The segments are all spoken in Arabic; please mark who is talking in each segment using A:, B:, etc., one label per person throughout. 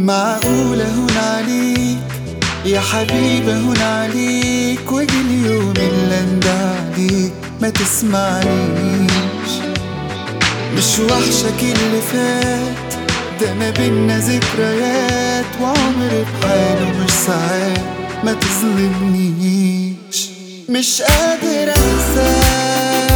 A: معقولة هون عليك يا حبيبة، هون عليك واجي اليوم اللي اندعليك ما تسمعنيش. مش وحشك اللي فات ده، ما بينا ذكريات وعمر بحاله مش ساعات، ما تظلمنيش. مش قادر انساك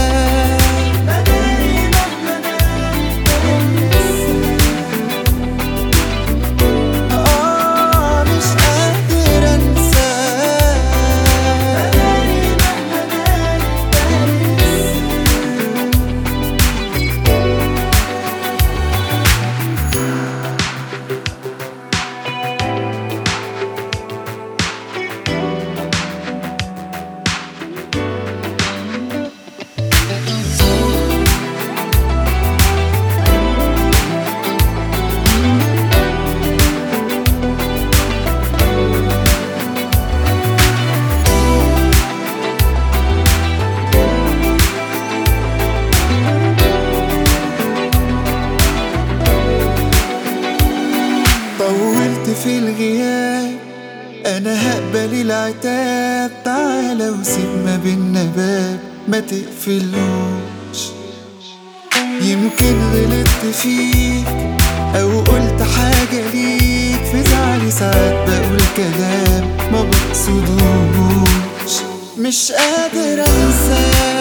A: في الغياب، انا هقبل العتاب. تعالى وسيب ما بينا باب ما تقفلوش. يمكن غلطت فيك او قلت حاجة ليك، في زعلي ساعات بقول كلام ما بقصدوش. مش قادر انساك